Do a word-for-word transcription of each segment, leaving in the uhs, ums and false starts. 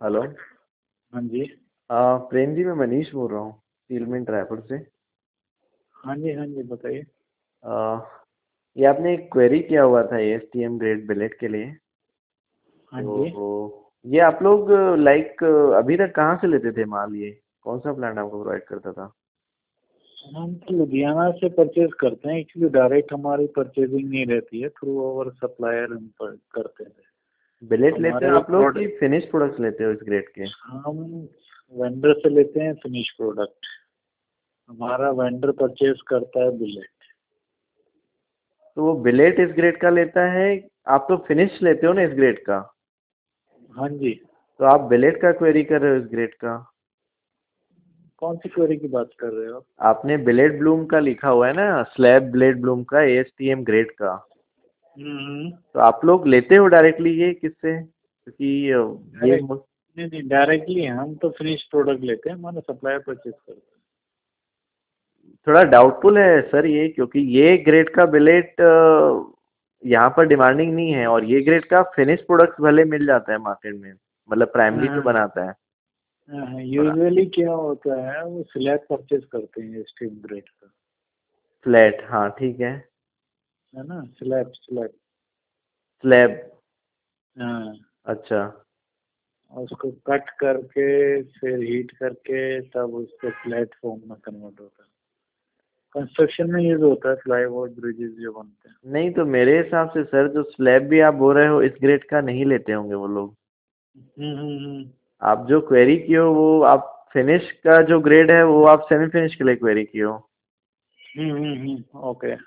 Hello. हाँ जी। आ, प्रेम जी, मैं मनीष बोल रहा हूँ स्टील मिल रायपुर से। हाँ जी, हाँ जी, बताइए। आ, ये आपने एक क्वेरी किया हुआ था S T M grade billet के लिए। हाँ जी। तो ये आप लोग लाइक अभी तक कहाँ से लेते थे माल? ये कौन सा प्लांट आपको प्रोवाइड करता था? हम तो लुधियाना से परचेज करते हैं। एक्चुअली डायरेक्ट हमारी परचेजिंग नहीं रहती है, थ्रू आवर सप्लायर हम पर- करते हैं। बिलेट लेते हो हमारे आप लोग कि प्रोडक्ट फिनिश प्रोडक्ट्स लेते हो इस ग्रेड के? हम वेंडर से लेते हैं फिनिश प्रोडक्ट। हमारा वेंडर परचेज करता है बुलेट। तो वो बिलेट इस ग्रेड का लेता है। आप तो फिनिश लेते हो ना इस ग्रेड का? हाँ जी। तो आप बिलेट का क्वेरी कर रहे हो इस ग्रेड का? कौन सी क्वेरी की बात कर रहे हो आप? आपने बिलेट ब्लूम का लिखा हुआ है ना, स्लैब ब्लेड ब्लूम का एस टी एम ग्रेड का। हम्म। तो आप लोग लेते हो डायरेक्टली ये किससे? क्योंकि अ, ये डायरेक्ट मु- नहीं नहीं, डायरेक्टली हम तो फिनिश प्रोडक्ट लेते हैं, हमारा सप्लायर परचेज करता है। थोड़ा डाउटफुल है सर ये, क्योंकि ये ग्रेड का बिलेट यहाँ पर डिमांडिंग नहीं है, और ये ग्रेड का फिनिश प्रोडक्ट्स भले मिल जाता है मार्केट में, मतलब प्राइमरी जो हाँ बनाता है। हाँ, और यूजुअली क्या होता है वो स्लैब परचेज करते हैं स्टील ग्रेड का। फ्लैट, हाँ ठीक है। है ना, स्लैब स्लैब। स्लैब। हाँ। अच्छा। और उसको कट करके फिर हीट करके तब उसको फ्लैट फॉर्म में कन्वर्ट होता है। कंस्ट्रक्शन में यूज होता है, प्लाईवुड ब्रिजेस जो बनते हैं। नहीं, तो मेरे हिसाब से सर जो स्लैब भी आप बोल रहे हो इस ग्रेड का नहीं लेते होंगे वो लोग। हम्म हम्म हम्म आप जो क्वेरी किए हो वो आप फिनिश का जो ग्रेड है वो आप सेमी फिनिश के लिए क्वेरी किए हो। हम्म हम्म, हम्म, ओके।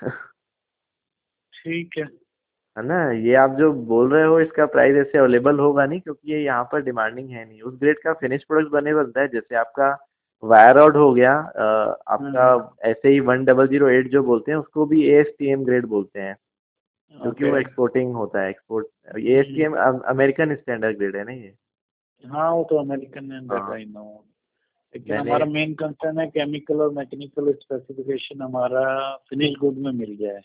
ठीक है। है ना? ये आप जो बोल रहे हो इसका प्राइस ऐसे अवेलेबल होगा नहीं, क्योंकि ये यहाँ पर डिमांडिंग है नहीं। उस ग्रेड का फिनिश प्रोडक्ट बने बनता है, जैसे आपका वायर रॉड हो गया, अ, हाँ आपका हाँ। ऐसे ही वन डबल जीरो एट जो बोलते हैं उसको भी A S T M grade बोलते हैं, क्योंकि ओके। वो एक्सपोर्टिंग होता है। Export A S T hmm. M American standard grade है ना ये। हाँ, वो तो अमेरिकन है, दैट हाँ। I know. लेकिन मैंने हमारा मेन कंसर्न है केमिकल और मैकेनिकल स्पेसिफिकेशन हमारा फिनिश गुड में मिल जाए।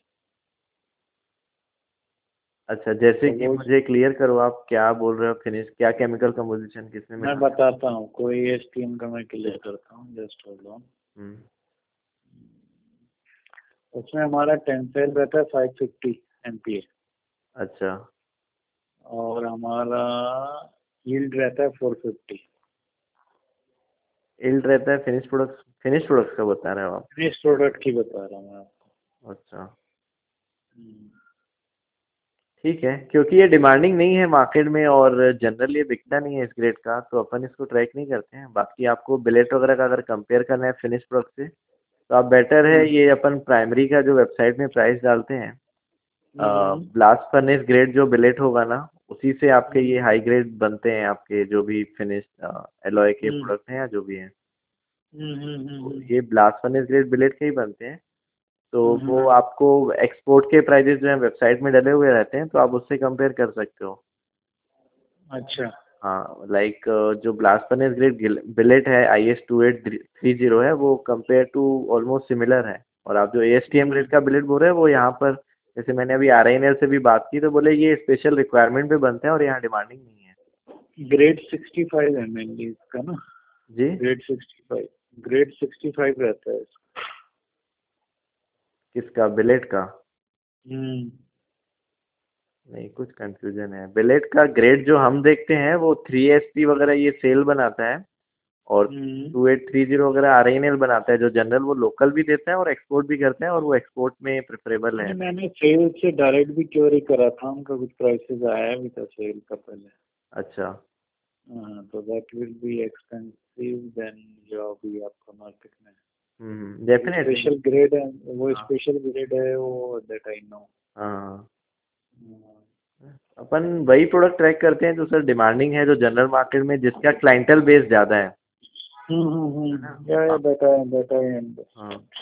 अच्छा, जैसे तो कि वो मुझे क्लियर करो आप क्या बोल रहे हो, फिनिश क्या केमिकल कंपोजिशन किसमें मैं मिलाना है? बताता हूँ, कोई एस टी एम का मैं क्लियर करता हूँ, जस्ट होल्ड ऑन। हम्म। उसमें हमारा टेंसाइल रहता है five fifty M P A. अच्छा। और हमारा यील्ड रहता है फोर फिफ्टी। इल्ड रहता है फिनिश प्रोडक्ट्स, फिनिश प्रोडक्ट्स का बता रहे हो आप? फिनिश प्रोडक्ट की बता रहा हूँ मैं आपको। अच्छा। हम्म, ठीक है, क्योंकि ये डिमांडिंग नहीं है मार्केट में और जनरली ये बिकता नहीं है इस ग्रेड का, तो अपन इसको ट्रैक नहीं करते हैं। बाकी आपको बिलेट वगैरह का अगर कंपेयर करना है फिनिश प्रोडक्ट से, तो आप बेटर है हम्म, ये अपन प्राइमरी का जो वेबसाइट में प्राइस डालते हैं, हम्म, ब्लास्ट फर्नेस ग्रेड जो बिलेट होगा ना, उसी से आपके हम्म, ये हाई ग्रेड बनते हैं, आपके जो भी फिनिश एलॉय के हम्म, प्रोडक्ट हैं या जो भी हैं। हम्म, हम्म, तो हम्म, ये ब्लास्ट फर्नेस ग्रेड बिलेट के ही बनते हैं। तो हम्म, वो हम्म, आपको एक्सपोर्ट के प्राइजेस जो है वेबसाइट में डले हुए रहते हैं, तो आप उससे कंपेयर कर सकते हो। अच्छा। हाँ, लाइक जो ब्लास्ट फर्नेस ग्रेड बिलेट है I S two eight three zero है, वो कंपेयर टू ऑलमोस्ट सिमिलर है। और आप जो A S T M hmm, grade का बिलेट बोल रहे हैं वो यहाँ पर, जैसे मैंने अभी आर आई एन एल से भी बात की तो बोले ये स्पेशल रिक्वायरमेंट पे बनते हैं और यहाँ डिमांडिंग नहीं है। ग्रेड सिक्सटी फाइव है मेनली इसका ना। जी। Grade sixty five. Grade sixty five रहता है इसका। किसका, बिलेट का? हम्म नहीं, कुछ कंफ्यूजन है। बिलेट का ग्रेड जो हम देखते हैं वो थ्री एस पी वगैरह ये सेल बनाता है, और हम्म। टू एट थ्री जीरो वगैरह आर आई एन एल बनाता है। जो जनरल वो लोकल भी देता है और एक्सपोर्ट भी करते हैं, और वो एक्सपोर्ट में प्रेफरेबल है। नहीं, मैंने सेल से डायरेक्ट भी क्वेरी करा था, उनका कुछ प्राइसेस आया भी था सेल का पहले। अच्छा। हाँ, तो that will be expensive then जो अभी आपका मार्केट में है। हम्म, वो डेफिनेटली। स्पेशल ग्रेड है, वो हाँ। स्पेशल ग्रेड है वो, दैट आई नो। हाँ। अपन वही प्रोडक्ट ट्रैक करते हैं जो सर डिमांडिंग है, जो जनरल मार्केट में जिसका क्लाइंटल बेस ज़्यादा है। हम्म हम्म है ना? हम्म, या आप। दैट आई दैट आई हाँ। अंडरस्टैंड।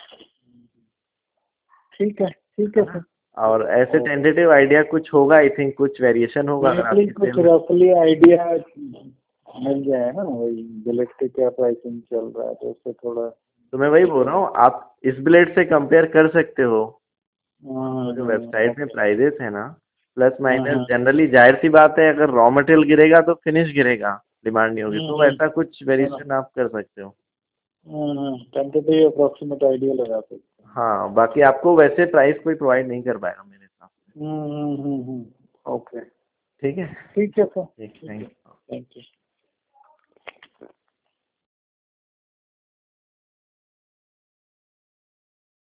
ठीक है, ठीक है है ना? सर। और ऐसे ओके। टेंटेटिव आइडिया कुछ होगा, आई थिंक कुछ वेरिएशन होगा अगर नहीं, आपकी कुछ सेल में। रफली आइडिया मिल जाए ना, वही बुलेट के क्या प्राइसिंग चल रहा है, तो उससे थोड़ा तो मैं वही बोल रहा हूँ, आप इस ब्लेड से कंपेयर कर सकते हो। वो जो वेबसाइट में ओके। प्राइजेस है ना, प्लस हाँ माइनस हाँ। जनरली जाहिर सी बात है, अगर रॉ मटेरियल गिरेगा तो फिनिश गिरेगा। डिमांड नहीं होगी, हम्म, तो हम्म, वैसा कुछ है ना। वेरिएशन आप कर सकते हो। टेंटेटिव अप्रोक्सीमेट आइडिया लगा सकते हैं। हाँ, बाकी आपको वैसे प्राइस कोई प्रोवाइड नहीं कर पाएगा मेरे हिसाब से। हम्म हम्म हम्म हम्म, ओके। ठीक है। ठीक है सर। ठीक, ठीक है, थैंक थैंक यू।